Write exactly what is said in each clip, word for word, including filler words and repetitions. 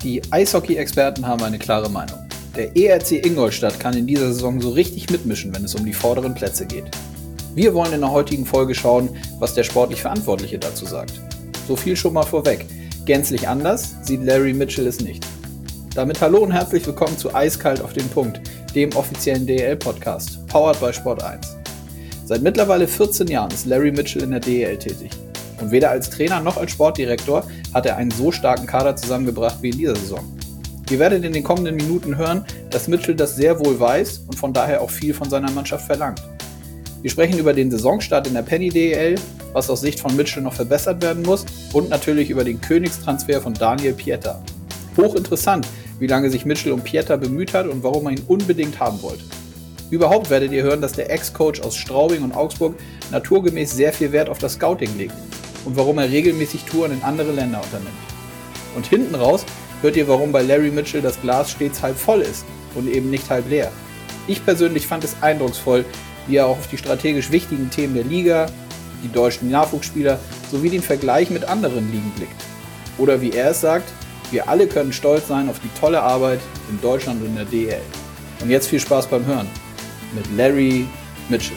Die Eishockey-Experten haben eine klare Meinung. Der E R C Ingolstadt kann in dieser Saison so richtig mitmischen, wenn es um die vorderen Plätze geht. Wir wollen in der heutigen Folge schauen, was der sportlich Verantwortliche dazu sagt. So viel schon mal vorweg. Gänzlich anders sieht Larry Mitchell es nicht. Damit hallo und herzlich willkommen zu Eiskalt auf den Punkt, dem offiziellen D E L-Podcast, powered by Sport eins. Seit mittlerweile vierzehn Jahren ist Larry Mitchell in der D E L tätig. Und weder als Trainer noch als Sportdirektor hat er einen so starken Kader zusammengebracht wie in dieser Saison. Ihr werdet in den kommenden Minuten hören, dass Mitchell das sehr wohl weiß und von daher auch viel von seiner Mannschaft verlangt. Wir sprechen über den Saisonstart in der Penny D E L, was aus Sicht von Mitchell noch verbessert werden muss und natürlich über den Königstransfer von Daniel Pieter. Hochinteressant, wie lange sich Mitchell um Pieter bemüht hat und warum er ihn unbedingt haben wollte. Überhaupt werdet ihr hören, dass der Ex-Coach aus Straubing und Augsburg naturgemäß sehr viel Wert auf das Scouting legt und warum er regelmäßig Touren in andere Länder unternimmt. Und hinten raus hört ihr, warum bei Larry Mitchell das Glas stets halb voll ist und eben nicht halb leer. Ich persönlich fand es eindrucksvoll, wie er auch auf die strategisch wichtigen Themen der Liga, die deutschen Nachwuchsspieler sowie den Vergleich mit anderen Ligen blickt. Oder wie er es sagt, wir alle können stolz sein auf die tolle Arbeit in Deutschland und in der D E L. Und jetzt viel Spaß beim Hören mit Larry Mitchell.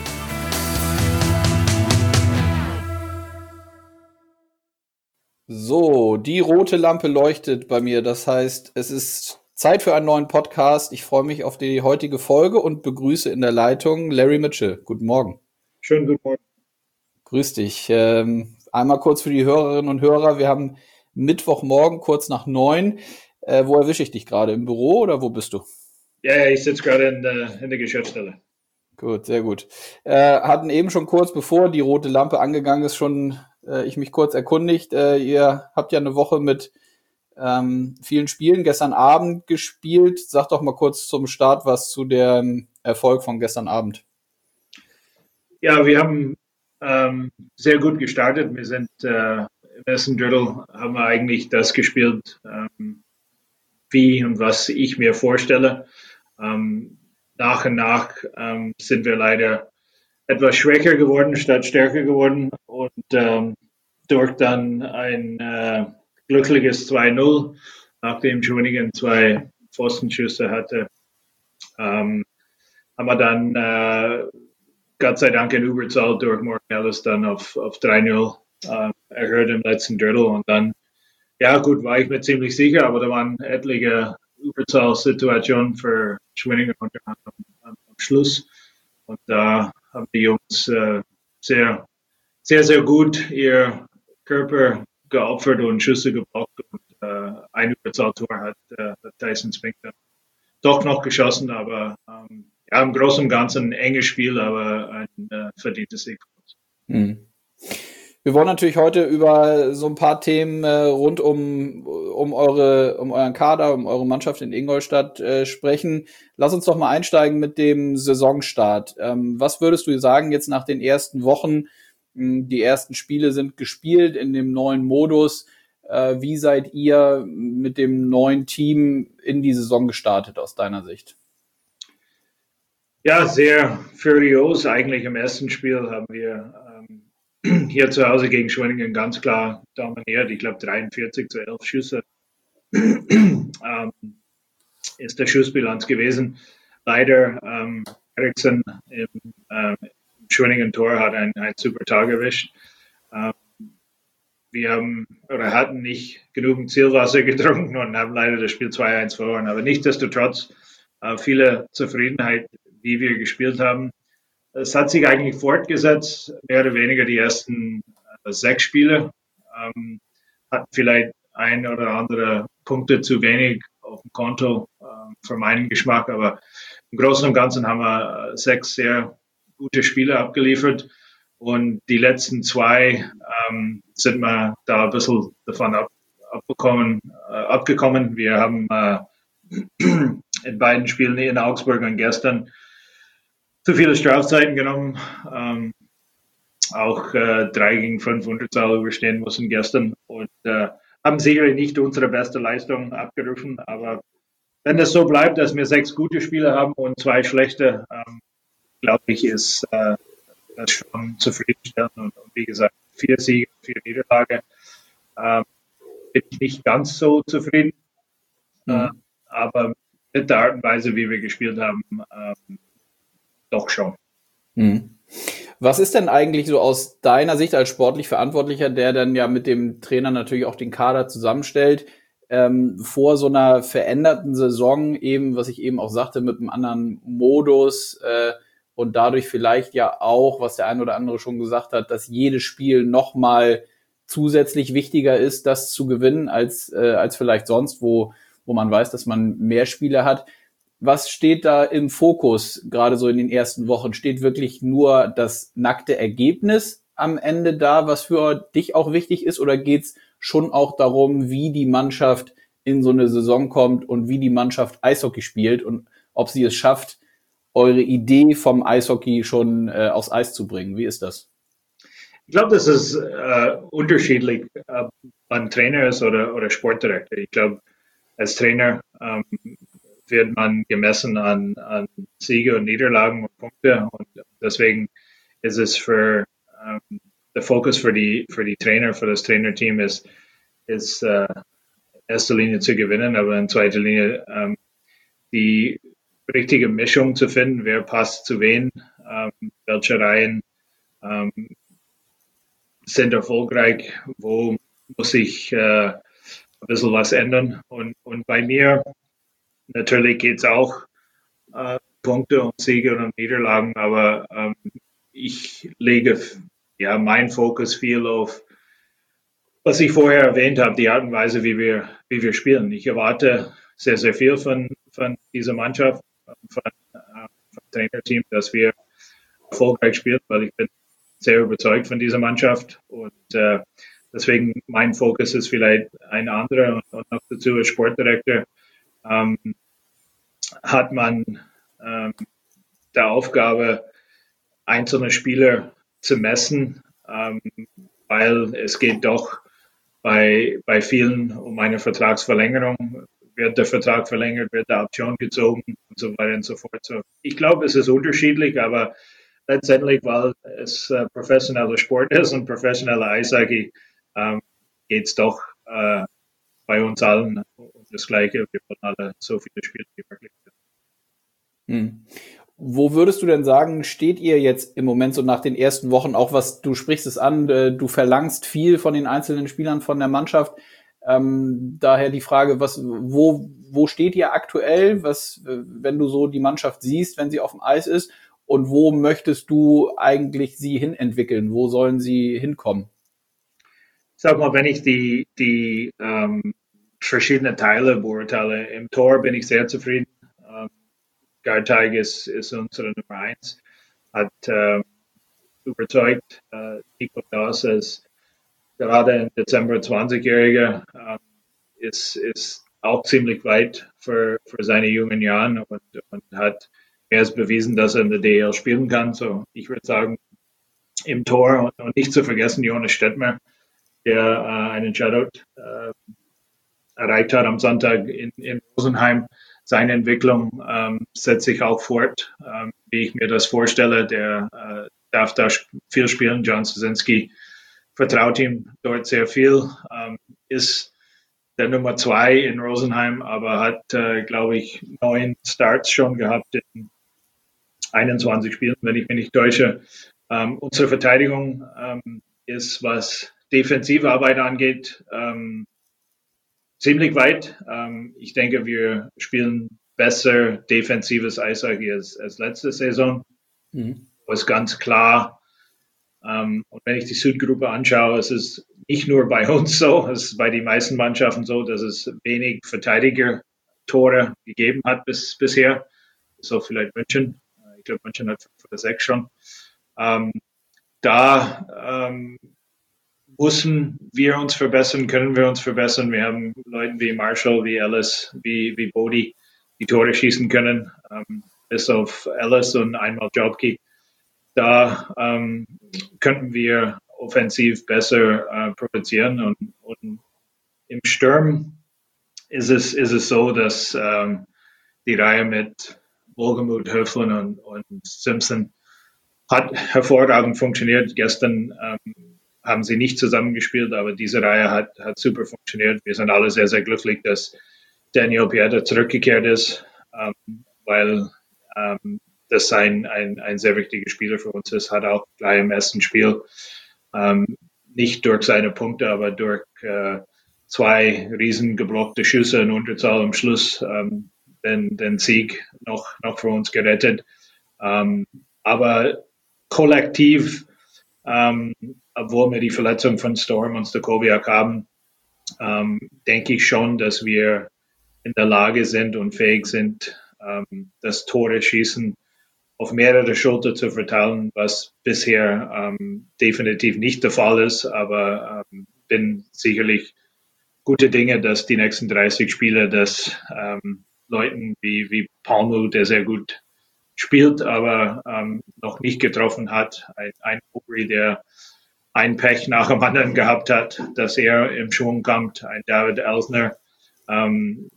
So, die rote Lampe leuchtet bei mir. Das heißt, es ist Zeit für einen neuen Podcast. Ich freue mich auf die heutige Folge und begrüße in der Leitung Larry Mitchell. Guten Morgen. Schönen guten Morgen. Grüß dich. Ähm, einmal kurz für die Hörerinnen und Hörer. Wir haben Mittwochmorgen kurz nach neun. Äh, wo erwische ich dich gerade? Im Büro oder wo bist du? Ja, ich sitze gerade in der, in der Geschäftsstelle. Gut, sehr gut. Äh, hatten eben schon kurz, bevor die rote Lampe angegangen ist, schon äh, ich mich kurz erkundigt. Äh, ihr habt ja eine Woche mit ähm, vielen Spielen gestern Abend gespielt. Sag doch mal kurz zum Start was zu dem Erfolg von gestern Abend. Ja, wir haben ähm, sehr gut gestartet. Wir sind äh, im ersten Drittel haben wir eigentlich das gespielt, ähm, wie und was ich mir vorstelle. Ähm, nach und nach ähm, sind wir leider etwas schwächer geworden statt stärker geworden und ähm, durch dann ein äh, glückliches zwei null, nachdem Schwenningen zwei Pfostenschüsse hatte, ähm, haben wir dann äh, Gott sei Dank in Überzahl durch Morgan Ellis dann auf, auf drei null äh, erhöht im letzten Drittel und dann, ja gut, war ich mir ziemlich sicher, aber da waren etliche Überzahlsituationen für Schwenningen unter anderem am, am Schluss. Und da haben die Jungs äh, sehr, sehr, sehr gut ihr Körper geopfert und Schüsse gebraucht. Und äh, ein Überzahltor hat, äh, hat Tyson Spink dann doch noch geschossen. Aber ähm, ja, im Großen und Ganzen ein enges Spiel, aber ein äh, verdientes Sieg. Hm. Wir wollen natürlich heute über so ein paar Themen äh, rund um, um, eure, um euren Kader, um eure Mannschaft in Ingolstadt äh, sprechen. Lass uns doch mal einsteigen mit dem Saisonstart. Ähm, was würdest du sagen jetzt nach den ersten Wochen? Mh, die ersten Spiele sind gespielt in dem neuen Modus. Äh, wie seid ihr mit dem neuen Team in die Saison gestartet aus deiner Sicht? Ja, sehr furios. Eigentlich im ersten Spiel haben wir ähm, hier zu Hause gegen Schwenningen ganz klar dominiert. Ich glaube dreiundvierzig zu elf Schüsse ähm, ist der Schussbilanz gewesen. Leider ähm, Eriksson im, ähm, im Schwenningen-Tor hat einen, einen super Tag erwischt. Ähm, wir haben oder hatten nicht genügend Zielwasser getrunken und haben leider das Spiel zwei eins verloren. Aber nichtsdestotrotz äh, viele Zufriedenheit, wie wir gespielt haben. Es hat sich eigentlich fortgesetzt, mehr oder weniger die ersten äh, sechs Spiele. Ähm, hatten vielleicht ein oder andere Punkte zu wenig auf dem Konto äh, für meinen Geschmack, aber im Großen und Ganzen haben wir äh, sechs sehr gute Spiele abgeliefert und die letzten zwei ähm, sind wir da ein bisschen davon ab, abbekommen, äh, abgekommen. Wir haben äh, in beiden Spielen in Augsburg und gestern zu viele Strafzeiten genommen, ähm, auch äh, drei gegen fünf Unterzahl überstehen müssen gestern und äh, haben sicherlich nicht unsere beste Leistung abgerufen, aber wenn das so bleibt, dass wir sechs gute Spiele haben und zwei schlechte, ähm, glaube ich, ist äh, das schon zufriedenstellend und, und wie gesagt, vier Siege, vier Niederlage, ähm, bin ich nicht ganz so zufrieden. äh, aber mit der Art und Weise, wie wir gespielt haben, ähm, doch schon. Mhm. Was ist denn eigentlich so aus deiner Sicht als sportlich Verantwortlicher, der dann ja mit dem Trainer natürlich auch den Kader zusammenstellt, ähm, vor so einer veränderten Saison eben, was ich eben auch sagte, mit einem anderen Modus äh, und dadurch vielleicht ja auch, was der ein oder andere schon gesagt hat, dass jedes Spiel nochmal zusätzlich wichtiger ist, das zu gewinnen, als äh, als vielleicht sonst, wo wo man weiß, dass man mehr Spiele hat. Was steht da im Fokus, gerade so in den ersten Wochen? Steht wirklich nur das nackte Ergebnis am Ende da, was für dich auch wichtig ist? Oder geht's schon auch darum, wie die Mannschaft in so eine Saison kommt und wie die Mannschaft Eishockey spielt und ob sie es schafft, eure Idee vom Eishockey schon äh, aufs Eis zu bringen? Wie ist das? Ich glaube, das ist äh, unterschiedlich, ob man Trainer ist oder, oder Sportdirektor. Ich glaube, als Trainer ähm, wird man gemessen an, an Siege und Niederlagen und Punkte. Und deswegen ist es für ähm, der Fokus für die für die Trainer, für das Trainerteam ist, ist äh, in erster Linie zu gewinnen, aber in zweiter Linie ähm, die richtige Mischung zu finden, wer passt zu wen, ähm, welche Reihen ähm, sind erfolgreich, wo muss ich äh, ein bisschen was ändern. Und, und bei mir natürlich geht es auch äh, Punkte und Siege und Niederlagen, aber ähm, ich lege ja meinen Fokus viel auf, was ich vorher erwähnt habe, die Art und Weise, wie wir, wie wir spielen. Ich erwarte sehr, sehr viel von, von dieser Mannschaft, von, äh, vom Trainerteam, dass wir erfolgreich spielen, weil ich bin sehr überzeugt von dieser Mannschaft und äh, deswegen mein Fokus ist vielleicht ein anderer und, und noch dazu als Sportdirektor ähm, hat man ähm, der Aufgabe, einzelne Spieler zu messen, ähm, weil es geht doch bei, bei vielen um eine Vertragsverlängerung. Wird der Vertrag verlängert, wird der Option gezogen und so weiter und so fort. So, ich glaube, es ist unterschiedlich, aber letztendlich, weil es äh, professioneller Sport ist und professioneller Eishockey, ähm, geht es doch äh, bei uns allen um das Gleiche. Wir wollen alle so viele Spiele wie möglich. Hm. Wo würdest du denn sagen, steht ihr jetzt im Moment so nach den ersten Wochen, auch was, du sprichst es an, äh, du verlangst viel von den einzelnen Spielern, von der Mannschaft. Ähm, daher die Frage, was, wo, wo steht ihr aktuell, was, äh, wenn du so die Mannschaft siehst, wenn sie auf dem Eis ist, und wo möchtest du eigentlich sie hinentwickeln? Wo sollen sie hinkommen? Sag mal, wenn ich die, die ähm, verschiedenen Teile beurteile, im Tor bin ich sehr zufrieden. Ähm, Garteig ist, ist unsere Nummer eins, hat äh, überzeugt. Äh, Nico Das ist gerade ein Dezember zwanzig-Jähriger, äh, ist, ist auch ziemlich weit für, für seine jungen Jahren und, und hat erst bewiesen, dass er in der D L spielen kann. So, ich würde sagen, im Tor und, und nicht zu vergessen Jonas Stettmer, der äh, einen Shutout äh, erreicht hat am Sonntag in, in Rosenheim. Seine Entwicklung ähm, setzt sich auch fort, ähm, wie ich mir das vorstelle. Der äh, darf da viel spielen. John Sosinski vertraut ihm dort sehr viel, ähm, ist der Nummer zwei in Rosenheim, aber hat, äh, glaube ich, neun Starts schon gehabt in einundzwanzig Spielen, wenn ich mich nicht täusche. Ähm, unsere Verteidigung ähm, ist, was defensive Arbeit angeht, ähm, ziemlich weit. Ähm, ich denke, wir spielen besser defensives Eishockey als, als letzte Saison. Mhm. Das ist ganz klar. Ähm, und wenn ich die Südgruppe anschaue, es ist nicht nur bei uns so, es ist bei den meisten Mannschaften so, dass es wenig Verteidiger-Tore gegeben hat bis, bisher. So vielleicht München. Ich glaube, München hat fünf oder sechs schon. Ähm, da ähm, müssen wir uns verbessern, können wir uns verbessern. Wir haben Leute wie Marshall, wie Ellis, wie, wie Bodie, die Tore schießen können, ähm, bis auf Ellis und einmal Jobke. Da ähm, könnten wir offensiv besser äh, produzieren. Und, und im Sturm ist es, ist es so, dass ähm, die Reihe mit Wohlgemuth, Höflin und, und Simpson hat hervorragend funktioniert. Gestern ähm, haben sie nicht zusammengespielt, aber diese Reihe hat, hat super funktioniert. Wir sind alle sehr, sehr glücklich, dass Daniel Pieta zurückgekehrt ist, ähm, weil ähm, das ein, ein, ein sehr wichtiger Spieler für uns ist. Hat auch gleich im ersten Spiel ähm, nicht durch seine Punkte, aber durch äh, zwei riesen geblockte Schüsse in Unterzahl am Schluss ähm, den, den Sieg noch, noch für uns gerettet. Ähm, aber kollektiv, ähm, obwohl wir die Verletzung von Storm und Stakowiak haben, ähm, denke ich schon, dass wir in der Lage sind und fähig sind, ähm, das Tore schießen auf mehrere Schultern zu verteilen, was bisher ähm, definitiv nicht der Fall ist. Aber ähm, bin sicherlich gute Dinge, dass die nächsten dreißig Spiele, dass ähm, Leuten wie, wie Palmu, der sehr gut spielt, aber ähm, noch nicht getroffen hat, ein, ein Uri, der ein Pech nach dem anderen gehabt hat, dass er im Schwung kommt, ein David Elsner, ähm,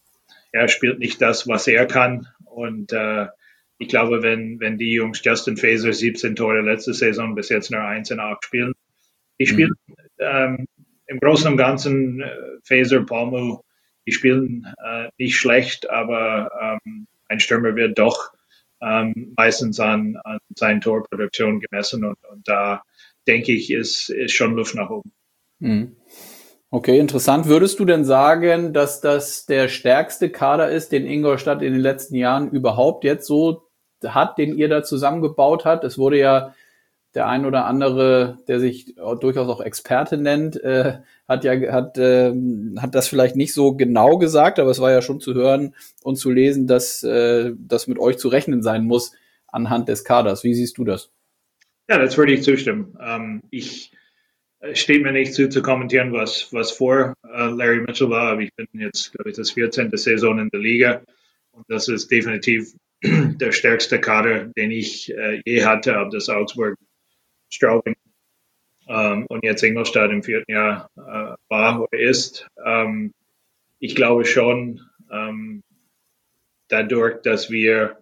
er spielt nicht das, was er kann. Und äh, ich glaube, wenn, wenn die Jungs, Justin Faser, siebzehn Tore letzte Saison, bis jetzt nur eins in acht spielen, die spielen mhm. ähm, im Großen und Ganzen, äh, Faser, Palmu, die spielen äh, nicht schlecht, aber ähm, ein Stürmer wird doch ähm, meistens an, an seinen Torproduktion gemessen. Und, und da denke ich, ist, ist schon Luft nach oben. Mhm. Okay, interessant. Würdest du denn sagen, dass das der stärkste Kader ist, den Ingolstadt in den letzten Jahren überhaupt jetzt so hat, den ihr da zusammengebaut habt? Es wurde ja der ein oder andere, der sich durchaus auch Experte nennt, äh, hat ja hat äh, hat das vielleicht nicht so genau gesagt, aber es war ja schon zu hören und zu lesen, dass äh, das mit euch zu rechnen sein muss anhand des Kaders. Wie siehst du das? Ja, das würde ich zustimmen. Ähm, ich steht mir nicht zu, zu kommentieren, was, was vor äh, Larry Mitchell war, aber ich bin jetzt, glaube ich, das vierzehnte Saison in der Liga und das ist definitiv der stärkste Kader, den ich äh, je hatte, ob das Augsburg, Straubing ähm, und jetzt Ingolstadt im vierten Jahr äh, war oder ist. Ähm, ich glaube schon, ähm, dadurch, dass wir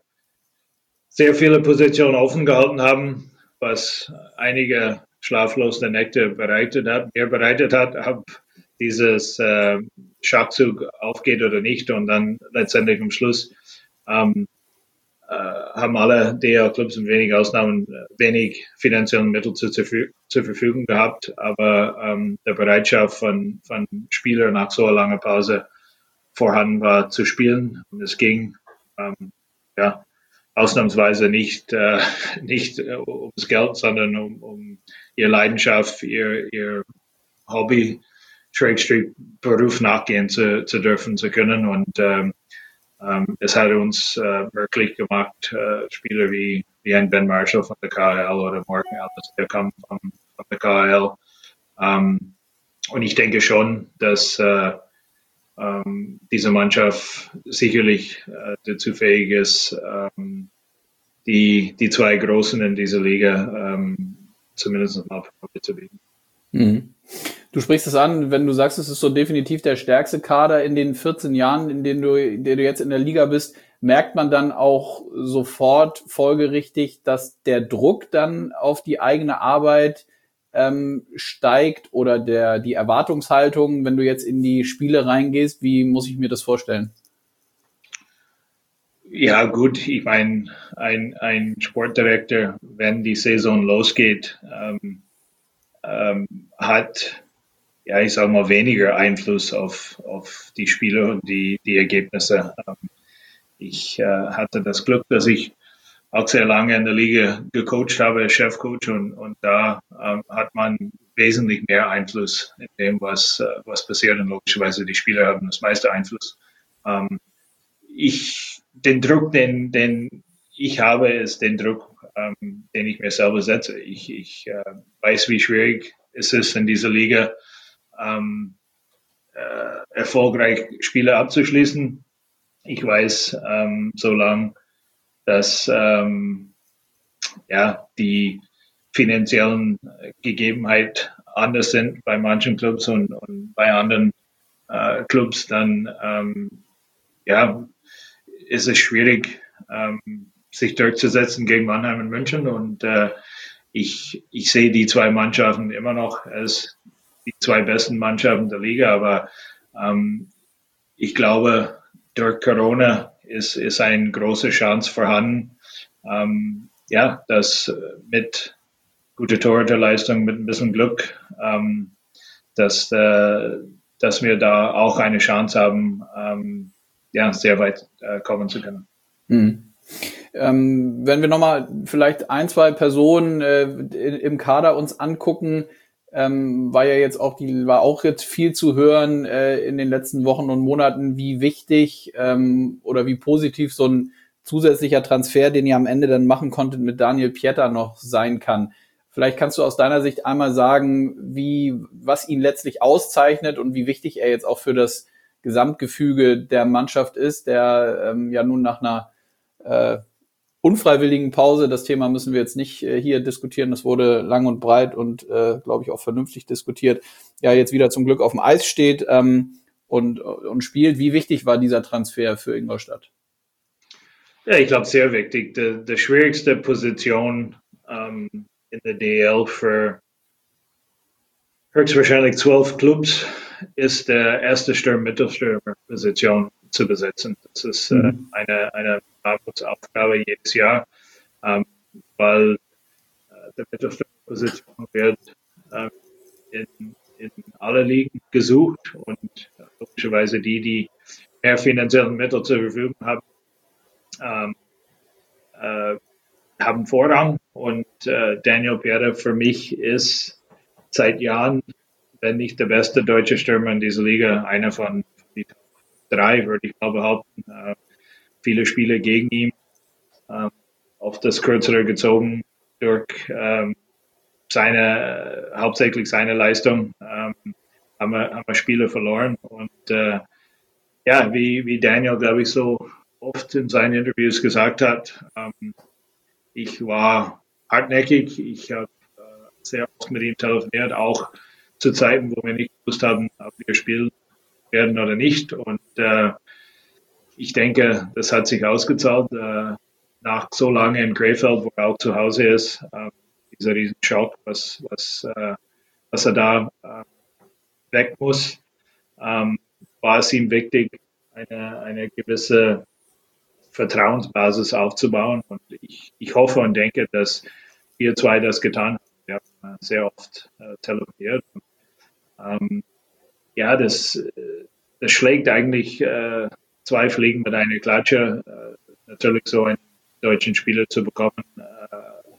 sehr viele Positionen offen gehalten haben, was einige schlaflose Nächte bereitet hat, mir bereitet hat, ob dieses äh, Schachzug aufgeht oder nicht. Und dann letztendlich am Schluss ähm, äh, haben alle D L-Clubs in wenigen Ausnahmen wenig finanzielle Mittel zu, zu, zur Verfügung gehabt. Aber ähm, der Bereitschaft von, von Spielern nach so einer langen Pause vorhanden war zu spielen. Und es ging, ähm, ja, ausnahmsweise nicht, äh, nicht äh, ums Geld, sondern um, um ihre Leidenschaft, ihr, ihr Hobby, Schrägstrich Beruf nachgehen zu, zu dürfen, zu können. Und ähm, ähm, es hat uns äh, möglich gemacht, äh, Spieler wie, wie ein Ben Marshall von der K H L oder Morgan Ellis, der kam von, von der K H L. Ähm, und ich denke schon, dass äh, ähm, diese Mannschaft sicherlich äh, dazu fähig ist, ähm, die, die zwei Großen in dieser Liga ähm, zumindest mal zu bieten. Mhm. Du sprichst es an, wenn du sagst, es ist so definitiv der stärkste Kader in den vierzehn Jahren, in denen du, in denen du jetzt in der Liga bist, merkt man dann auch sofort folgerichtig, dass der Druck dann auf die eigene Arbeit ähm, steigt oder der die Erwartungshaltung, wenn du jetzt in die Spiele reingehst, wie muss ich mir das vorstellen? Ja, gut, ich meine, ein, ein Sportdirektor, wenn die Saison losgeht, ähm, ähm, hat, ja, ich sage mal, weniger Einfluss auf, auf die Spiele und die, die Ergebnisse. Ähm, ich äh, hatte das Glück, dass ich auch sehr lange in der Liga gecoacht habe, als Chefcoach, und, und da ähm, hat man wesentlich mehr Einfluss in dem, was, äh, was passiert, und logischerweise die Spieler haben das meiste Einfluss. Ähm, ich, den Druck, den, den ich habe, ist den Druck, ähm, den ich mir selber setze. Ich, ich äh, weiß, wie schwierig es ist, in dieser Liga ähm, äh, erfolgreich Spiele abzuschließen. Ich weiß, ähm, solange dass ähm, ja, die finanziellen Gegebenheiten anders sind bei manchen Clubs und, und bei anderen äh, Clubs, dann ähm, ja, ist es schwierig, ähm, sich durchzusetzen gegen Mannheim und München. Und äh, ich, ich sehe die zwei Mannschaften immer noch als die zwei besten Mannschaften der Liga, aber ähm, ich glaube, durch Corona ist, ist eine große Chance vorhanden, ähm, ja, dass mit guter Torhüterleistung, mit ein bisschen Glück, ähm, dass, äh, dass wir da auch eine Chance haben, ähm, ja, sehr weit äh, kommen zu können. Mhm. Ähm, wenn wir nochmal vielleicht ein, zwei Personen äh, im Kader uns angucken, ähm, war ja jetzt auch die, war auch jetzt viel zu hören äh, in den letzten Wochen und Monaten, wie wichtig ähm, oder wie positiv so ein zusätzlicher Transfer, den ihr am Ende dann machen konntet, mit Daniel Pieter noch sein kann. Vielleicht kannst du aus deiner Sicht einmal sagen, wie, was ihn letztlich auszeichnet und wie wichtig er jetzt auch für das Gesamtgefüge der Mannschaft ist, der ähm, ja nun nach einer äh, unfreiwilligen Pause, das Thema müssen wir jetzt nicht äh, hier diskutieren, das wurde lang und breit und, äh, glaube ich, auch vernünftig diskutiert, ja, jetzt wieder zum Glück auf dem Eis steht ähm, und, und spielt. Wie wichtig war dieser Transfer für Ingolstadt? Ja, ich glaube, sehr wichtig. Die, die schwierigste Position ähm, in der D L für höchstwahrscheinlich zwölf Clubs ist der erste Sturm-Mittelstürmer-Position zu besetzen. Das ist äh, mhm. eine, eine Aufgabe jedes Jahr, ähm, weil äh, der Mittelstürmer-Position wird äh, in, in alle Ligen gesucht und äh, logischerweise die, die mehr finanzielle Mittel zur Verfügung haben, ähm, äh, haben Vorrang. Und äh, Daniel Pieter für mich ist seit Jahren, wenn nicht der beste deutsche Stürmer in dieser Liga, einer von die drei, würde ich mal behaupten. Äh, viele Spiele gegen ihn, äh, oft das Kürzere gezogen durch ähm, seine, äh, hauptsächlich seine Leistung, ähm, haben, wir, haben wir Spiele verloren. Und äh, ja, wie, wie Daniel, glaube ich, so oft in seinen Interviews gesagt hat, ähm, ich war hartnäckig, ich habe äh, sehr oft mit ihm telefoniert, auch zu Zeiten, wo wir nicht gewusst haben, ob wir spielen werden oder nicht. Und äh, ich denke, das hat sich ausgezahlt. Äh, nach so lange in Krefeld, wo er auch zu Hause ist, äh, dieser Riesenschock, was, was, äh, was er da äh, weg muss, ähm, war es ihm wichtig, eine, eine gewisse Vertrauensbasis aufzubauen. Und ich, ich hoffe und denke, dass wir zwei das getan haben. Wir haben sehr oft äh, telefoniert. Und, ähm, ja, das, das schlägt eigentlich äh, zwei Fliegen mit einer Klatsche. Äh, natürlich so einen deutschen Spieler zu bekommen. Äh,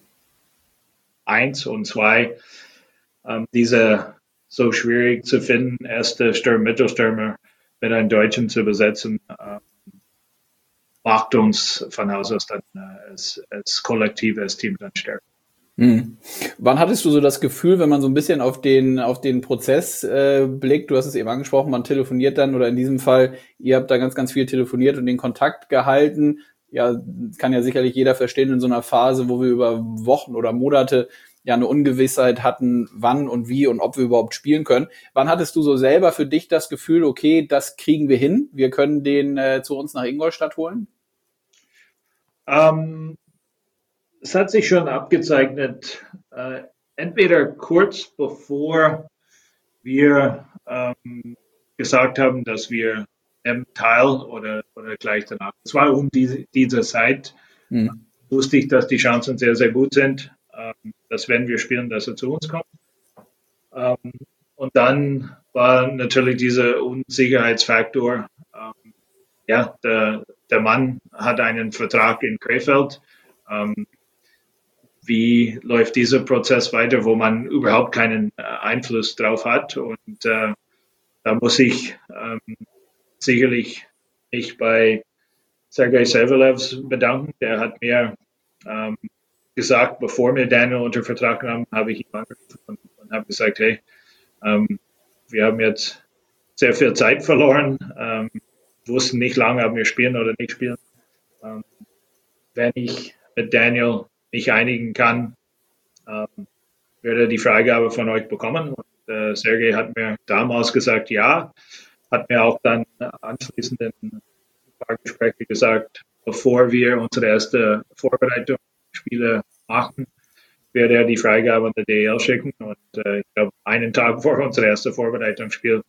eins und zwei, ähm, diese so schwierig zu finden, erste Sturm, Mittelstürmer mit einem Deutschen zu besetzen, äh, macht uns von Haus aus dann äh, als, als Kollektiv, als Team dann stärker. Hm. Wann hattest du so das Gefühl, wenn man so ein bisschen auf den auf den Prozess äh, blickt, du hast es eben angesprochen, man telefoniert dann oder in diesem Fall, ihr habt da ganz, ganz viel telefoniert und den Kontakt gehalten. Ja, kann ja sicherlich jeder verstehen in so einer Phase, wo wir über Wochen oder Monate ja eine Ungewissheit hatten, wann und wie und ob wir überhaupt spielen können. Wann hattest du so selber für dich das Gefühl, okay, das kriegen wir hin, wir können den äh, zu uns nach Ingolstadt holen? Ähm, Es hat sich schon abgezeichnet, äh, entweder kurz bevor wir ähm, gesagt haben, dass wir im Teil oder, oder gleich danach. Es war um diese, diese Zeit, Hm. wusste ich, dass die Chancen sehr, sehr gut sind, ähm, dass wenn wir spielen, dass er zu uns kommt. Ähm, und dann war natürlich dieser Unsicherheitsfaktor. Ähm, ja, der, der Mann hat einen Vertrag in Krefeld. Ähm, wie läuft dieser Prozess weiter, wo man überhaupt keinen äh, Einfluss drauf hat. Und äh, da muss ich ähm, sicherlich mich bei Sergei Sevelev bedanken. Der hat mir ähm, gesagt, bevor wir Daniel unter Vertrag nahmen, habe ich ihn angerufen und, und habe gesagt, hey, ähm, wir haben jetzt sehr viel Zeit verloren, ähm, wussten nicht lange, ob wir spielen oder nicht spielen. Ähm, wenn ich mit Daniel nicht einigen kann, ähm, werde die Freigabe von euch bekommen. Und äh, Sergei hat mir damals gesagt, ja, hat mir auch dann anschließend in ein paar Gespräche gesagt, bevor wir unsere erste Vorbereitungsspiele machen, werde er die Freigabe an der D E L schicken. Und äh, ich glaube, einen Tag vor unser erstes Vorbereitungsspiel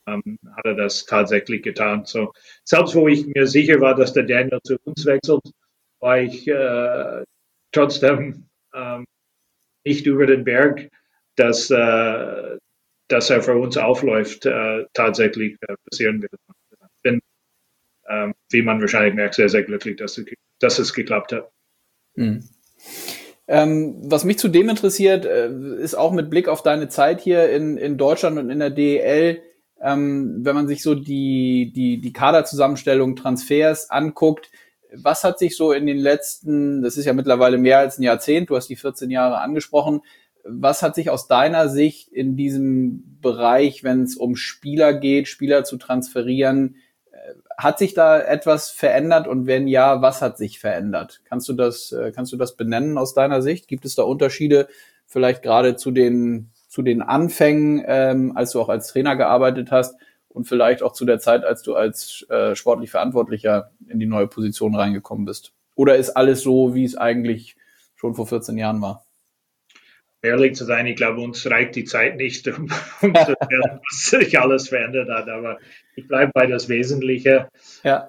ähm, hat er das tatsächlich getan. So, selbst wo ich mir sicher war, dass der Daniel zu uns wechselt, war ich äh, trotzdem ähm, nicht über den Berg, dass, äh, dass er für uns aufläuft, äh, tatsächlich äh, passieren wird. Ich bin, ähm, wie man wahrscheinlich merkt, sehr, sehr glücklich, dass, dass es geklappt hat. Mhm. Ähm, was mich zudem interessiert, äh, ist auch mit Blick auf deine Zeit hier in, in Deutschland und in der D E L, ähm, wenn man sich so die, die, die Kaderzusammenstellung, Transfers anguckt, was hat sich so in den letzten, das ist ja mittlerweile mehr als ein Jahrzehnt, du hast die vierzehn Jahre angesprochen, was hat sich aus deiner Sicht in diesem Bereich, wenn es um Spieler geht, Spieler zu transferieren, hat sich da etwas verändert und wenn ja, was hat sich verändert? Kannst du das, kannst du das benennen aus deiner Sicht? Gibt es da Unterschiede vielleicht gerade zu den, zu den Anfängen, ähm, als du auch als Trainer gearbeitet hast und vielleicht auch zu der Zeit, als du als äh, sportlich Verantwortlicher in die neue Position reingekommen bist? Oder ist alles so, wie es eigentlich schon vor vierzehn Jahren war? Ehrlich zu sein, ich glaube, uns reicht die Zeit nicht, um, um zu erzählen, was sich alles verändert hat. Aber ich bleibe bei das Wesentliche. Ja.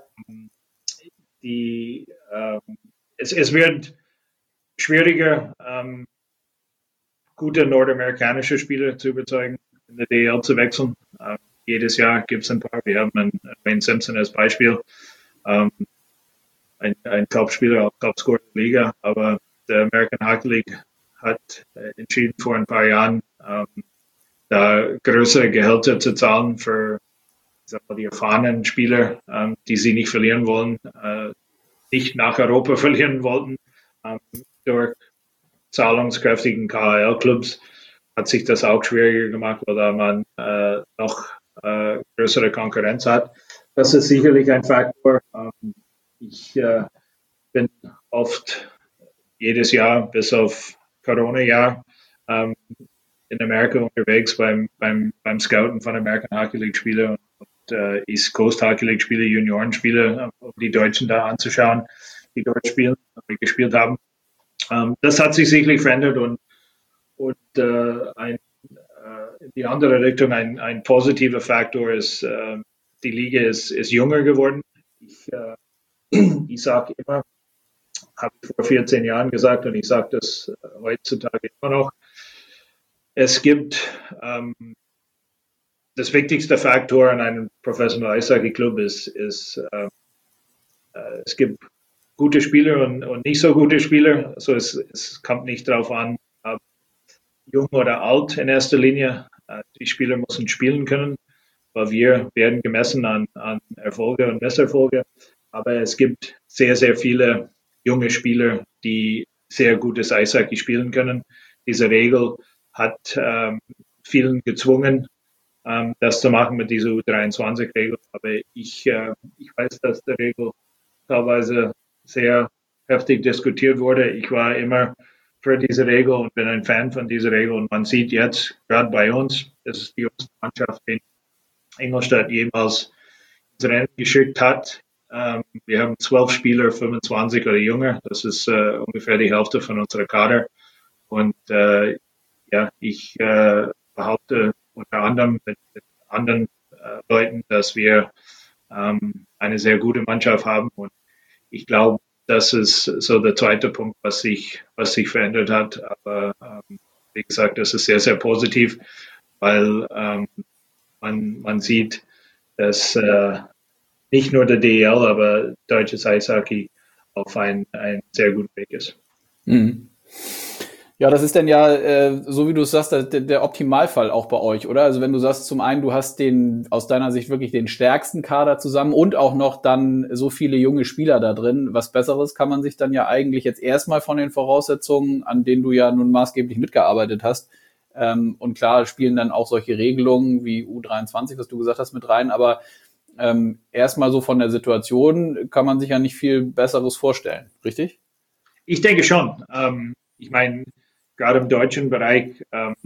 Die, ähm, es, es wird schwieriger, ähm, gute nordamerikanische Spieler zu überzeugen, in der D E L zu wechseln. Ähm, jedes Jahr gibt es ein paar. Wir haben einen Wayne Simpson als Beispiel, ähm, ein, ein Top-Spieler, auch Top-Scorer der Liga. Aber der American Hockey League hat äh, entschieden vor ein paar Jahren, ähm, da größere Gehälter zu zahlen für mal, die erfahrenen Spieler, ähm, die sie nicht verlieren wollen, äh, nicht nach Europa verlieren wollten. Ähm, durch zahlungskräftigen K H L-Clubs hat sich das auch schwieriger gemacht, weil man äh, noch äh, größere Konkurrenz hat. Das ist sicherlich ein Faktor. Ähm, ich äh, bin oft jedes Jahr bis auf Corona-Jahr ähm, in Amerika unterwegs beim, beim, beim Scouten von American Hockey League Spielern und äh, East Coast Hockey League Spieler, Juniorenspieler, um die Deutschen da anzuschauen, die dort spielen, die gespielt haben. Ähm, das hat sich sicherlich verändert und, und äh, ein, äh, in die andere Richtung ein, ein positiver Faktor ist, äh, die Liga ist, ist jünger geworden. Ich, äh, ich sage immer, habe ich vor vierzehn Jahren gesagt und ich sage das heutzutage immer noch, es gibt ähm, das wichtigste Faktor an einem Professional Eishockey Club ist, ist äh, äh, es gibt gute Spieler und, und nicht so gute Spieler. Also es, es kommt nicht darauf an, ob jung oder alt in erster Linie. Äh, die Spieler müssen spielen können, weil wir werden gemessen an, an Erfolge und Misserfolge. Aber es gibt sehr, sehr viele junge Spieler, die sehr gutes Eishockey spielen können. Diese Regel hat ähm, vielen gezwungen, ähm, das zu machen mit dieser U dreiundzwanzig-Regel. Aber ich, äh, ich weiß, dass die Regel teilweise sehr heftig diskutiert wurde. Ich war immer für diese Regel und bin ein Fan von dieser Regel. Und man sieht jetzt, gerade bei uns, das ist die jüngste Mannschaft, die Ingolstadt jemals ins Rennen geschickt hat. Ähm, wir haben zwölf Spieler, fünfundzwanzig oder jünger. Das ist äh, ungefähr die Hälfte von unserer Kader. Und äh, ja, ich äh, behaupte unter anderem mit, mit anderen äh, Leuten, dass wir ähm, eine sehr gute Mannschaft haben. Und ich glaube, das ist so der zweite Punkt, was sich, was sich verändert hat. Aber ähm, wie gesagt, das ist sehr, sehr positiv, weil ähm, man, man sieht, dass äh, nicht nur der D E L, aber deutsches Eishockey auf ein, ein sehr guter Weg ist. Mhm. Ja, das ist dann ja, äh, so wie du es sagst, der, der Optimalfall auch bei euch, oder? Also wenn du sagst, zum einen, du hast den aus deiner Sicht wirklich den stärksten Kader zusammen und auch noch dann so viele junge Spieler da drin. Was Besseres kann man sich dann ja eigentlich jetzt erstmal von den Voraussetzungen, an denen du ja nun maßgeblich mitgearbeitet hast. Ähm, und klar spielen dann auch solche Regelungen wie U dreiundzwanzig, was du gesagt hast, mit rein. Aber ähm, erstmal so von der Situation kann man sich ja nicht viel Besseres vorstellen, richtig? Ich denke schon. Ähm, ich meine, gerade im deutschen Bereich ähm,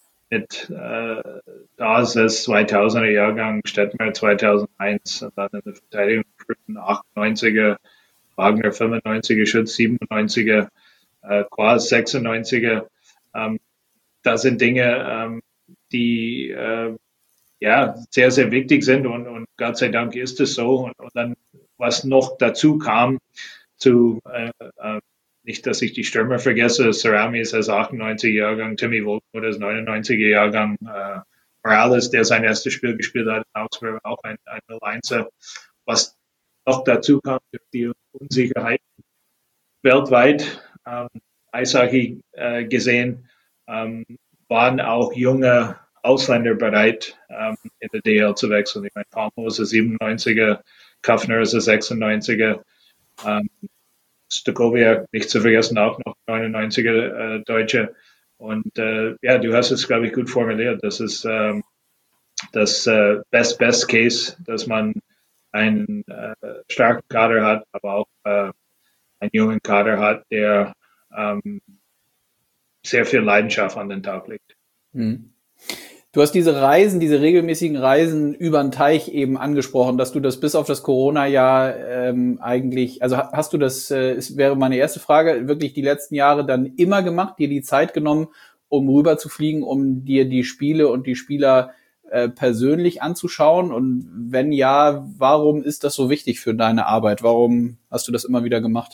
mit äh, da ist es zweitausender Jahrgang, Stettmer zweitausendeins und dann in der Verteidigung achtundneunziger, Wagner fünfundneunziger, Schütz siebenundneunziger, äh, Quas sechsundneunziger. Ähm, das sind Dinge, ähm, die äh, ja, sehr, sehr wichtig sind und, und Gott sei Dank ist es so. Und, und dann, was noch dazu kam, zu, äh, äh, nicht, dass ich die Stürmer vergesse, Cerami ist als achtundneunziger Jahrgang, Timmy Wohlgemuth ist neunundneunziger Jahrgang, äh, Morales, der sein erstes Spiel gespielt hat in Augsburg, auch ein, ein null eins. Was noch dazu kam, durch die Unsicherheit weltweit, ähm, Eishockey äh, gesehen, ähm, waren auch junge Ausländer bereit, ähm, in der D L zu wechseln. Ich meine, Palmo ist der siebenundneunziger, Kaffner ist der sechsundneunziger, ähm, Stokowiak, nicht zu vergessen, auch noch neunundneunziger äh, Deutsche. Und äh, ja, du hast es, glaube ich, gut formuliert. Das ist ähm, das äh, Best Best Case, dass man einen äh, starken Kader hat, aber auch äh, einen jungen Kader hat, der ähm, sehr viel Leidenschaft an den Tag legt. Hm. Du hast diese Reisen, diese regelmäßigen Reisen über den Teich eben angesprochen, dass du das bis auf das Corona-Jahr ähm, eigentlich, also hast du das, äh, es wäre meine erste Frage, wirklich die letzten Jahre dann immer gemacht, dir die Zeit genommen, um rüber zu fliegen, um dir die Spiele und die Spieler äh, persönlich anzuschauen? Und wenn ja, warum ist das so wichtig für deine Arbeit? Warum hast du das immer wieder gemacht?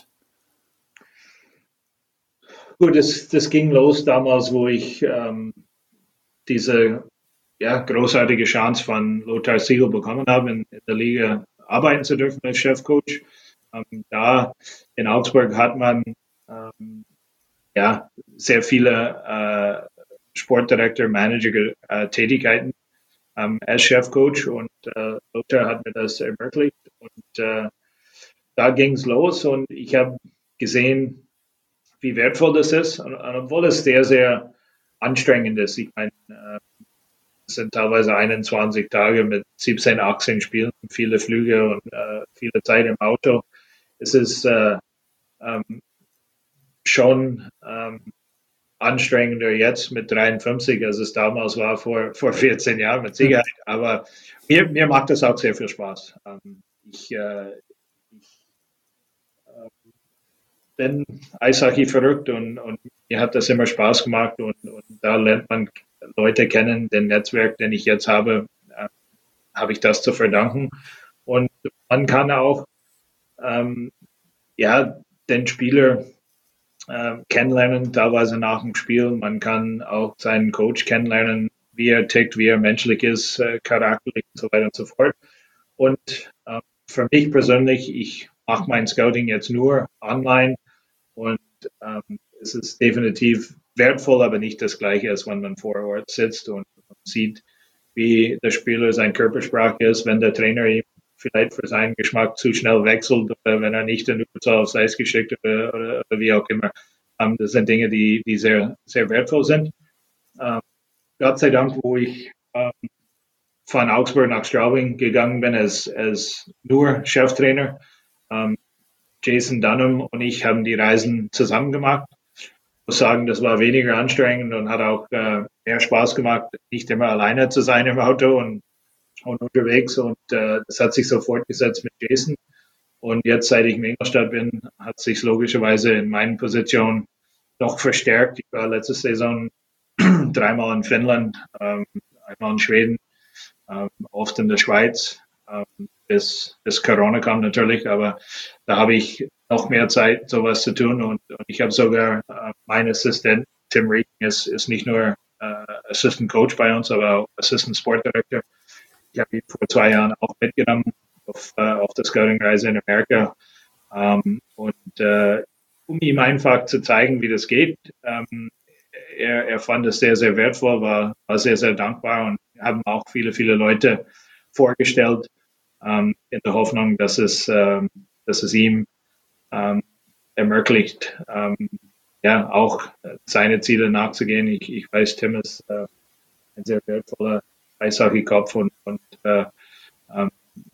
Gut, das, das ging los damals, wo ich ähm, diese ja, großartige Chance von Lothar Siegel bekommen habe, in, in der Liga arbeiten zu dürfen als Chefcoach. Ähm, da in Augsburg hat man ähm, ja sehr viele äh, Sportdirektor, Manager äh, Tätigkeiten ähm, als Chefcoach und äh, Lothar hat mir das ermöglicht und äh, da ging es los und ich habe gesehen, wie wertvoll das ist und, und obwohl es sehr, sehr anstrengend ist. Ich meine, äh, es sind teilweise einundzwanzig Tage mit siebzehn, achtzehn Spielen, viele Flüge und äh, viele Zeit im Auto. Es ist äh, ähm, schon ähm, anstrengender jetzt mit dreiundfünfzig, als es damals war vor, vor vierzehn Jahren mit Sicherheit. Aber mir, mir macht das auch sehr viel Spaß. Ähm, ich, äh, ich äh, bin Eishockey verrückt und, und mir hat das immer Spaß gemacht und, und da lernt man Leute kennen, den Netzwerk, den ich jetzt habe, äh, habe ich das zu verdanken. Und man kann auch ähm, ja den Spieler äh, kennenlernen, teilweise nach dem Spiel. Man kann auch seinen Coach kennenlernen, wie er tickt, wie er menschlich ist, äh, charakterlich und so weiter und so fort. Und äh, für mich persönlich, ich mache mein Scouting jetzt nur online und ähm, es ist definitiv wertvoll, aber nicht das Gleiche, als wenn man vor Ort sitzt und, und sieht, wie der Spieler sein Körpersprache ist, wenn der Trainer ihm vielleicht für seinen Geschmack zu schnell wechselt oder wenn er nicht den Überzahl aufs Eis geschickt oder, oder, oder wie auch immer. Ähm, das sind Dinge, die, die sehr, sehr wertvoll sind. Ähm, Gott sei Dank, wo ich ähm, von Augsburg nach Straubing gegangen bin als, als nur Cheftrainer, ähm, Jason Dunham und ich haben die Reisen zusammen gemacht. Ich muss sagen, das war weniger anstrengend und hat auch äh, mehr Spaß gemacht, nicht immer alleine zu sein im Auto und, und unterwegs. Und äh, das hat sich so fortgesetzt mit Jason. Und jetzt, seit ich in Ingolstadt bin, hat sich logischerweise in meinen Positionen noch verstärkt. Ich war letzte Saison dreimal in Finnland, ähm, einmal in Schweden, ähm, oft in der Schweiz, ähm, bis, bis Corona kam natürlich, aber da habe ich noch mehr Zeit, sowas zu tun und, und ich habe sogar äh, mein Assistent, Tim Reeking, ist, ist nicht nur äh, Assistant Coach bei uns, aber auch Assistant Sport Director. Ich habe ihn vor zwei Jahren auch mitgenommen auf, äh, auf der Scouting-Reise in Amerika ähm, und äh, um ihm einfach zu zeigen, wie das geht. Ähm, er, er fand es sehr, sehr wertvoll, war, war sehr, sehr dankbar und haben auch viele, viele Leute vorgestellt, ähm, in der Hoffnung, dass es, ähm, dass es ihm ähm, ermöglicht, ähm, ja, auch seine Ziele nachzugehen. Ich, ich weiß, Tim ist äh, ein sehr wertvoller Eishockey-Kopf und, und äh, ähm,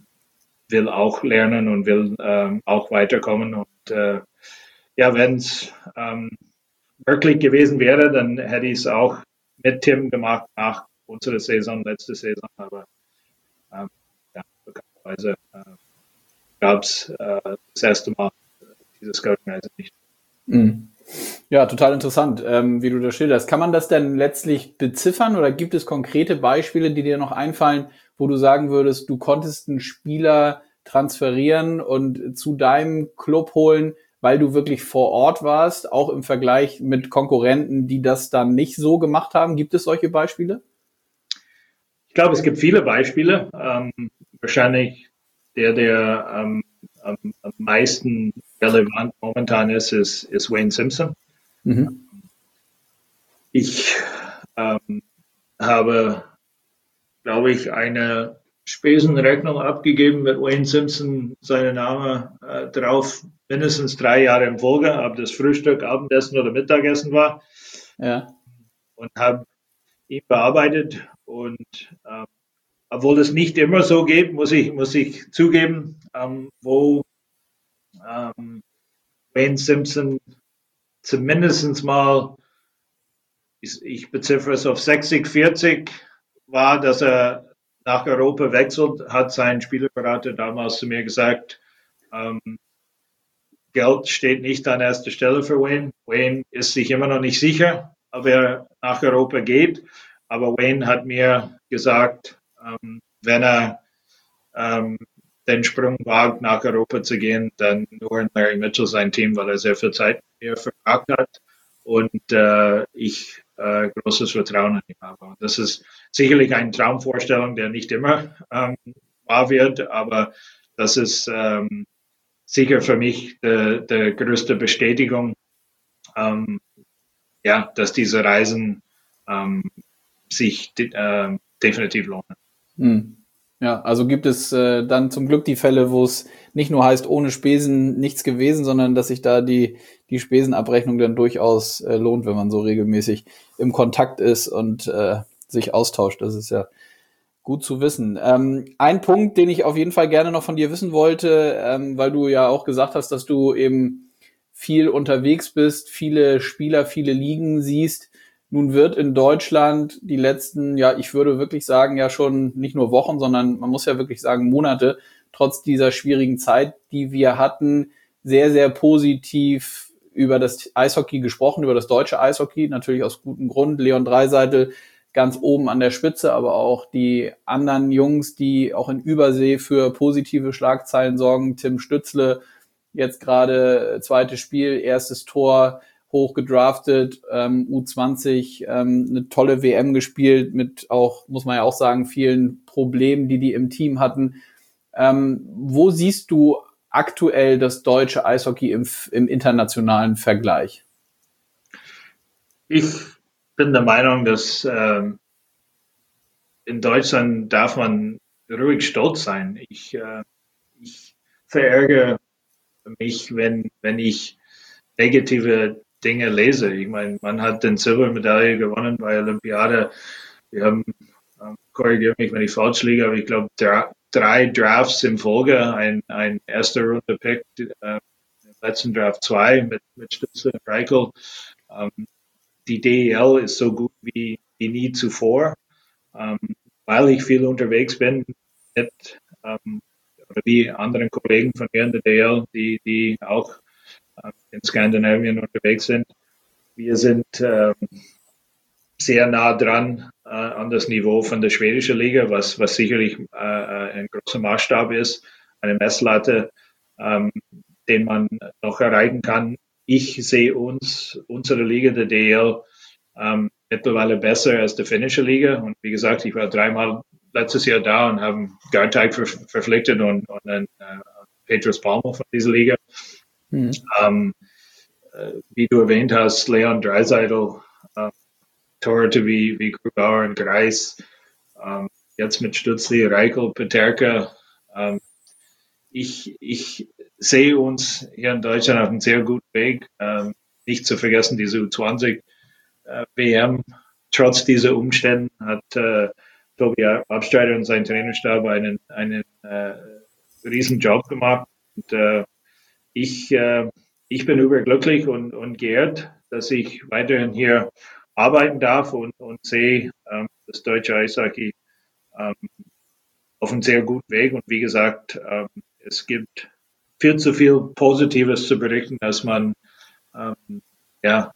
will auch lernen und will ähm, auch weiterkommen. Und äh, ja, wenn es ähm, möglich gewesen wäre, dann hätte ich es auch mit Tim gemacht nach unserer Saison, letzte Saison. Aber ähm, ja, bekannterweise äh, gab es äh, das erste Mal dieses Scouting-Reise nicht. Mhm. Ja, total interessant, ähm, wie du das schilderst. Kann man das denn letztlich beziffern oder gibt es konkrete Beispiele, die dir noch einfallen, wo du sagen würdest, du konntest einen Spieler transferieren und zu deinem Club holen, weil du wirklich vor Ort warst, auch im Vergleich mit Konkurrenten, die das dann nicht so gemacht haben? Gibt es solche Beispiele? Ich glaube, es gibt viele Beispiele. Ähm, wahrscheinlich der, der ähm, am, am meisten relevant momentan ist, ist, ist Wayne Simpson. Mhm. Ich ähm, habe, glaube ich, eine Spesenrechnung abgegeben mit Wayne Simpson, seinen Name äh, drauf, mindestens drei Jahre in Folge, ob das Frühstück, Abendessen oder Mittagessen war, Ja. und habe ihn bearbeitet. Und ähm, obwohl es nicht immer so geht, muss ich, muss ich zugeben, ähm, wo ähm, Wayne Simpson zumindest mal, ich, ich beziffere es auf sechzig vierzig, war, dass er nach Europa wechselt, hat sein Spielerberater damals zu mir gesagt, ähm, Geld steht nicht an erster Stelle für Wayne. Wayne ist sich immer noch nicht sicher, ob er nach Europa geht. Aber Wayne hat mir gesagt, ähm, wenn er ähm, den Sprung wagt, nach Europa zu gehen, dann nur in Larry Mitchell sein Team, weil er sehr viel Zeit mit mir verbracht hat und äh, ich äh, großes Vertrauen in ihn habe. Und das ist sicherlich eine Traumvorstellung, der nicht immer ähm, wahr wird, aber das ist ähm, sicher für mich die, die größte Bestätigung, ähm, ja, dass diese Reisen ähm, sich de äh, definitiv lohnen. Hm. Ja, also gibt es äh, dann zum Glück die Fälle, wo es nicht nur heißt, ohne Spesen nichts gewesen, sondern dass sich da die, die Spesenabrechnung dann durchaus äh, lohnt, wenn man so regelmäßig im Kontakt ist und äh, sich austauscht. Das ist ja gut zu wissen. Ähm, ein Punkt, den ich auf jeden Fall gerne noch von dir wissen wollte, ähm, weil du ja auch gesagt hast, dass du eben viel unterwegs bist, viele Spieler, viele Ligen siehst. Nun wird in Deutschland die letzten, ja, ich würde wirklich sagen, ja schon nicht nur Wochen, sondern man muss ja wirklich sagen Monate, trotz dieser schwierigen Zeit, die wir hatten, sehr, sehr positiv über das Eishockey gesprochen, über das deutsche Eishockey, natürlich aus gutem Grund. Leon Draisaitl ganz oben an der Spitze, aber auch die anderen Jungs, die auch in Übersee für positive Schlagzeilen sorgen. Tim Stützle, jetzt gerade zweites Spiel, erstes Tor, hoch gedraftet, ähm, U zwanzig, ähm, eine tolle W M gespielt mit auch, muss man ja auch sagen, vielen Problemen, die die im Team hatten. Ähm, wo siehst du aktuell das deutsche Eishockey im, im internationalen Vergleich? Ich bin der Meinung, dass ähm, in Deutschland darf man ruhig stolz sein. Ich, äh, ich verärgere mich, wenn, wenn ich negative Dinge lese. Ich meine, man hat den Silbermedaille gewonnen bei Olympiade. Wir haben, ähm, korrigiere mich, wenn ich falsch liege, aber ich glaube, drei, drei Drafts in Folge, ein, ein erster Runde Pick, äh, im letzten Draft zwei mit, mit Stützle und Reichel. Ähm, die D E L ist so gut wie, wie nie zuvor, ähm, weil ich viel unterwegs bin mit, ähm, oder wie anderen Kollegen von mir in der D E L, die, die auch äh, in Skandinavien unterwegs sind. Wir sind ähm, sehr nah dran äh, an das Niveau von der schwedischen Liga, was, was sicherlich äh, ein großer Maßstab ist, eine Messlatte, ähm, den man noch erreichen kann. Ich sehe uns, unsere Liga, der D E L, ähm, mittlerweile besser als die finnische Liga. Und wie gesagt, ich war dreimal letztes Jahr da und haben Garteig ver verpflichtet und, und einen äh, Petrus Palmer von dieser Liga. Mhm. Ähm, äh, wie du erwähnt hast, Leon Draisaitl, äh, Torhüter wie, wie Grubauer und Greis, ähm, jetzt mit Stützli, Reichel, Peterka. Ähm, ich, ich sehe uns hier in Deutschland auf einem sehr guten Weg. Ähm, nicht zu vergessen, diese U zwanzig äh, W M. Trotz dieser Umstände hat äh, Tobi Abstreiter und sein Trainerstab einen, einen äh, riesen Job gemacht. Und äh, ich, äh, ich bin überglücklich und, und geehrt, dass ich weiterhin hier arbeiten darf und, und sehe ähm, das deutsche Eishockey ähm, auf einem sehr guten Weg. Und wie gesagt, ähm, es gibt viel zu viel Positives zu berichten, dass man ähm, ja,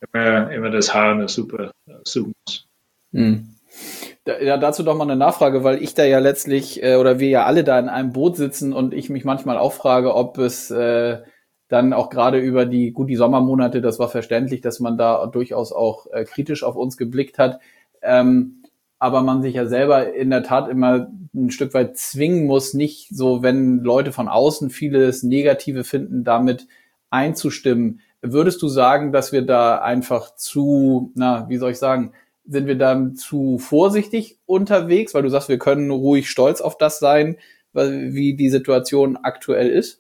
immer, immer das Haar in der Suppe suchen muss. Hm. Ja, dazu doch mal eine Nachfrage, weil ich da ja letztlich äh, oder wir ja alle da in einem Boot sitzen und ich mich manchmal auch frage, ob es äh, dann auch gerade über die, gut, die Sommermonate, das war verständlich, dass man da durchaus auch äh, kritisch auf uns geblickt hat. Ähm, aber man sich ja selber in der Tat immer ein Stück weit zwingen muss, nicht so, wenn Leute von außen vieles Negative finden, damit einzustimmen. Würdest du sagen, dass wir da einfach zu, na, wie soll ich sagen, sind wir dann zu vorsichtig unterwegs, weil du sagst, wir können ruhig stolz auf das sein, wie die Situation aktuell ist?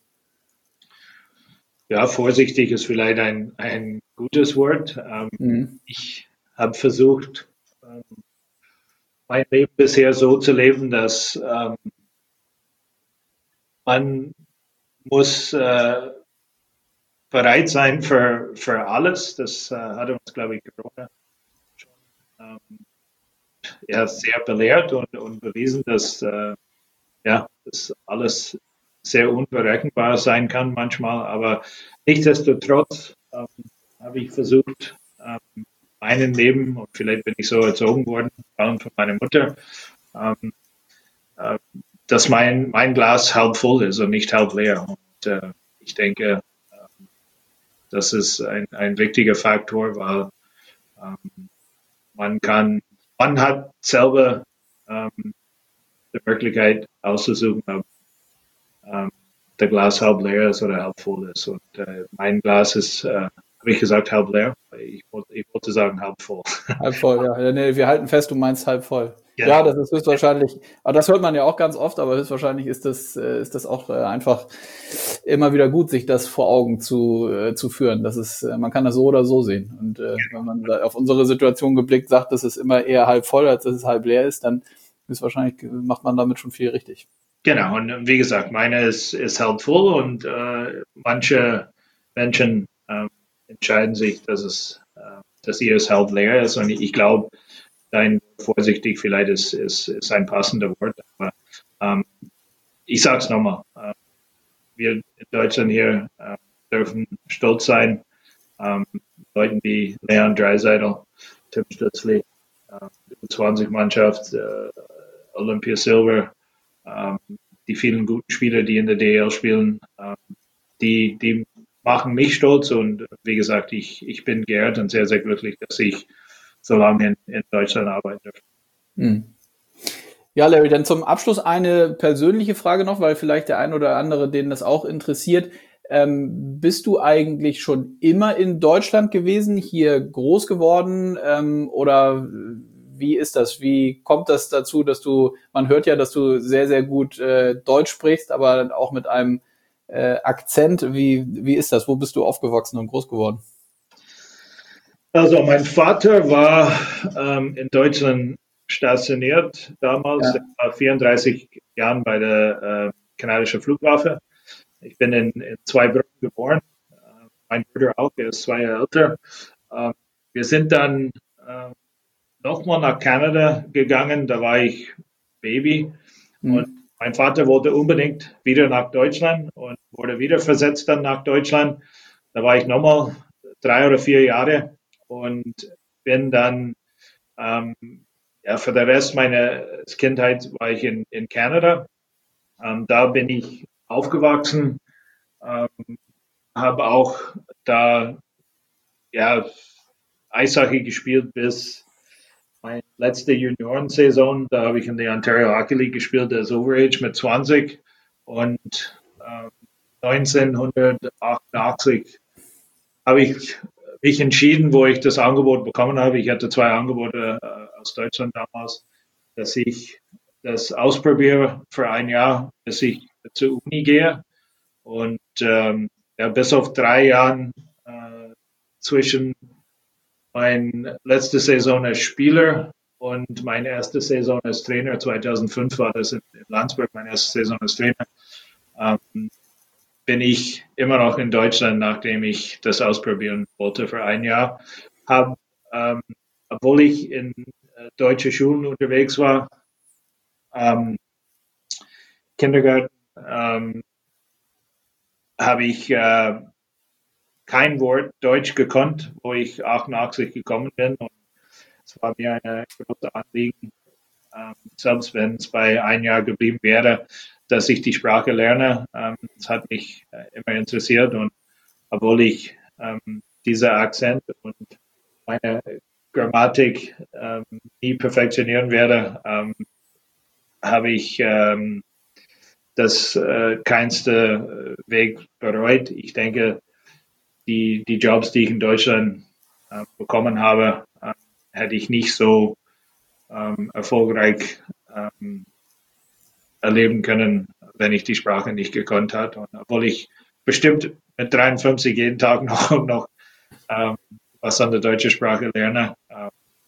Ja, vorsichtig ist vielleicht ein, ein gutes Wort. Ähm, Mhm. ich habe versucht, ähm, mein Leben bisher so zu leben, dass ähm, man muss äh, bereit sein für, für alles. Das äh, hat uns, glaube ich, Corona schon ähm, ja, sehr belehrt und, und bewiesen, dass äh, ja, das alles sehr unberechenbar sein kann manchmal. Aber nichtsdestotrotz ähm, habe ich versucht, ähm, meinen Leben, und vielleicht bin ich so erzogen worden, vor allem von meiner Mutter, ähm, äh, dass mein, mein Glas halb voll ist und nicht halb leer. Und äh, ich denke, äh, das ist ein, ein wichtiger Faktor, weil ähm, man kann, man hat selber ähm, die Möglichkeit auszusuchen, ob ähm, der Glas halb leer ist oder halb voll ist. Und äh, mein Glas ist, äh, habe ich gesagt, halb leer. Ich, ich wollte sagen halb voll. Halb voll, ja. Ja, nee, wir halten fest, du meinst halb voll. Ja, Genau. das ist höchstwahrscheinlich, aber das hört man ja auch ganz oft, aber höchstwahrscheinlich ist das, äh, ist das auch äh, einfach immer wieder gut, sich das vor Augen zu, äh, zu führen. Das ist, äh, man kann das so oder so sehen. Und äh, wenn man da auf unsere Situation geblickt sagt, dass es immer eher halb voll, als dass es halb leer ist, dann ist wahrscheinlich, macht man damit schon viel richtig. Genau. Und wie gesagt, meine ist, ist halb voll und äh, manche Menschen äh, entscheiden sich, dass es, äh, dass ihr es halb leer ist. Und ich glaube, dein vorsichtig vielleicht ist, ist, ist ein passender Wort. Aber ähm, ich sage es nochmal. Äh, wir in Deutschland hier äh, dürfen stolz sein. Ähm, Leuten wie Leon Draisaitl, Tim Stützli, äh, die U zwanzig-Mannschaft, äh, Olympia Silver, ähm, die vielen guten Spieler, die in der D L spielen, ähm, die, die machen mich stolz und wie gesagt, ich, ich bin geehrt und sehr, sehr glücklich, dass ich so lange in, in Deutschland arbeiten darf. Hm. Ja, Larry, dann zum Abschluss eine persönliche Frage noch, weil vielleicht der ein oder andere, den das auch interessiert. Ähm, bist du eigentlich schon immer in Deutschland gewesen, hier groß geworden, ähm, oder wie ist das? Wie kommt das dazu, dass du, man hört ja, dass du sehr, sehr gut äh, Deutsch sprichst, aber auch mit einem äh, Akzent. Wie, wie ist das? Wo bist du aufgewachsen und groß geworden? Also mein Vater war ähm, in Deutschland stationiert damals. Er Ja. war vierunddreißig Jahren bei der äh, kanadischen Flugwaffe. Ich bin in, in Zweibrücken geboren. Äh, mein Bruder auch, er ist zwei Jahre älter. Äh, wir sind dann äh, nochmal nach Kanada gegangen. Da war ich Baby. Und Hm. mein Vater wollte unbedingt wieder nach Deutschland und wurde wieder versetzt dann nach Deutschland. Da war ich nochmal drei oder vier Jahre und bin dann ähm, ja, für den Rest meiner Kindheit war ich in, in Kanada. Ähm, da bin ich aufgewachsen, ähm, habe auch da ja, Eishockey gespielt bis meine letzte Juniorensaison. Da habe ich in der Ontario Hockey League gespielt als Overage mit zwanzig und äh, neunzehnhundertachtundachtzig habe ich mich entschieden, wo ich das Angebot bekommen habe. Ich hatte zwei Angebote äh, aus Deutschland damals, dass ich das ausprobiere für ein Jahr, bis ich zur Uni gehe. Und ähm, ja, bis auf drei Jahren äh, zwischen meine letzte Saison als Spieler und meine erste Saison als Trainer, zweitausendfünf war das in, in Landsberg, meine erste Saison als Trainer, ähm, bin ich immer noch in Deutschland, nachdem ich das ausprobieren wollte für ein Jahr. Hab, ähm, obwohl ich in äh, deutsche Schulen unterwegs war, ähm, Kindergarten, ähm, habe ich äh, kein Wort Deutsch gekonnt, wo ich achtundachtzig gekommen bin. Und es war mir eine große Anliegen, ähm, selbst wenn es bei ein Jahr geblieben wäre, dass ich die Sprache lerne. Ähm, es hat mich äh, immer interessiert und obwohl ich ähm, dieser Akzent und meine Grammatik ähm, nie perfektionieren werde, ähm, habe ich ähm, das äh, keinste Weg bereut. Ich denke, die, die Jobs, die ich in Deutschland äh, bekommen habe, äh, hätte ich nicht so ähm, erfolgreich ähm, erleben können, wenn ich die Sprache nicht gekonnt hat. Und obwohl ich bestimmt mit dreiundfünfzig jeden Tag noch, noch ähm, was an der deutschen Sprache lerne, äh,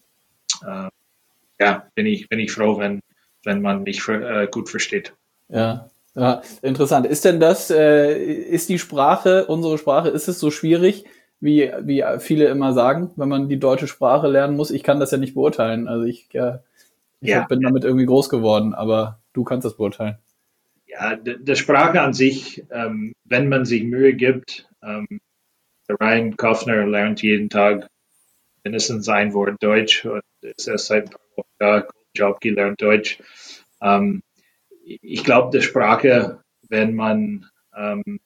äh, ja, bin ich, bin ich froh, wenn, wenn man mich für, äh, gut versteht. Ja, ja, interessant. Ist denn das, äh, ist die Sprache, unsere Sprache, ist es so schwierig, wie, wie viele immer sagen, wenn man die deutsche Sprache lernen muss? Ich kann das ja nicht beurteilen. Also ich, ja, ich Ja. bin damit irgendwie groß geworden, aber du kannst das beurteilen. Ja, die, die Sprache an sich, ähm, wenn man sich Mühe gibt, ähm, der Ryan Kaufner lernt jeden Tag mindestens ein Wort Deutsch und ist erst seit ein paar Wochen da, Job gelernt Deutsch. Ähm, ich glaube, die Sprache, wenn man ähm,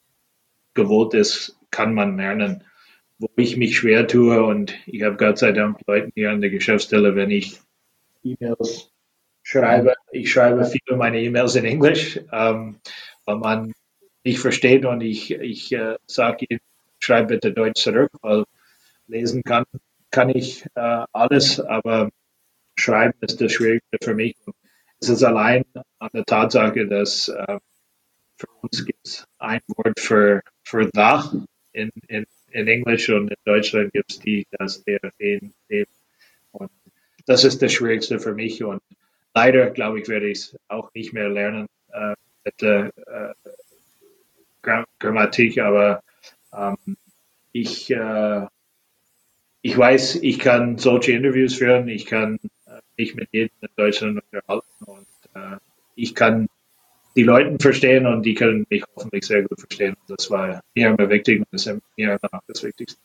gewohnt ist, kann man lernen. Wo ich mich schwer tue und ich habe Gott sei Dank Leute hier an der Geschäftsstelle, wenn ich E-Mails schreibe, ich schreibe viele meiner E-Mails in Englisch, ähm, weil man nicht versteht und ich, ich äh, sage ihm, schreib bitte Deutsch zurück, weil lesen kann, kann ich äh, alles, aber schreiben ist das Schwierigste für mich. Es ist allein an der Tatsache, dass äh, für uns gibt es ein Wort für, für da in, in, in Englisch und in Deutschland gibt es die, das, der, den, den. Und das ist das Schwierigste für mich und leider, glaube ich, werde ich es auch nicht mehr lernen äh, mit der äh, Gra- Grammatik, aber ähm, ich, äh, ich weiß, ich kann solche Interviews führen, ich kann äh, mich mit jedem in Deutschland unterhalten und äh, ich kann die Leute verstehen und die können mich hoffentlich sehr gut verstehen. Das war mir immer wichtig und das ist mir immer noch das Wichtigste.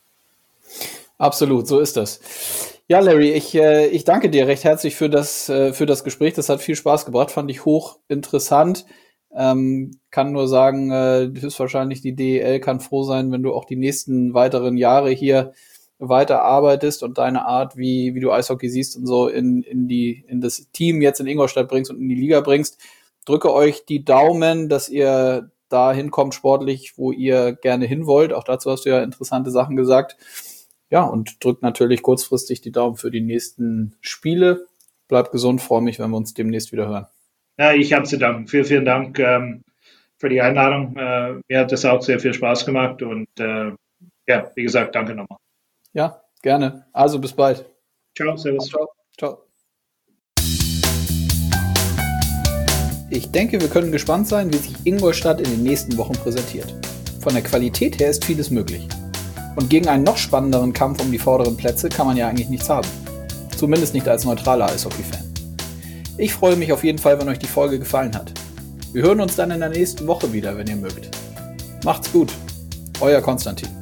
Absolut, so ist das. Ja, Larry, ich, äh, ich danke dir recht herzlich für das, äh, für das Gespräch. Das hat viel Spaß gebracht, fand ich hochinteressant. Ähm, kann nur sagen, äh, höchstwahrscheinlich die D E L kann froh sein, wenn du auch die nächsten weiteren Jahre hier weiter arbeitest und deine Art, wie, wie du Eishockey siehst und so in, in die, in das Team jetzt in Ingolstadt bringst und in die Liga bringst. Drücke euch die Daumen, dass ihr da hinkommt sportlich, wo ihr gerne hin wollt. Auch dazu hast du ja interessante Sachen gesagt. Ja, und drückt natürlich kurzfristig die Daumen für die nächsten Spiele. Bleibt gesund, freue mich, wenn wir uns demnächst wieder hören. Ja, ich habe zu danken. Vielen, vielen Dank ähm, für die Einladung. Äh, mir hat das auch sehr viel Spaß gemacht und äh, ja, wie gesagt, danke nochmal. Ja, gerne. Also bis bald. Ciao, servus. Ciao. Ciao. Ich denke, wir können gespannt sein, wie sich Ingolstadt in den nächsten Wochen präsentiert. Von der Qualität her ist vieles möglich. Und gegen einen noch spannenderen Kampf um die vorderen Plätze kann man ja eigentlich nichts haben. Zumindest nicht als neutraler Eishockey-Fan. Ich freue mich auf jeden Fall, wenn euch die Folge gefallen hat. Wir hören uns dann in der nächsten Woche wieder, wenn ihr mögt. Macht's gut. Euer Konstantin.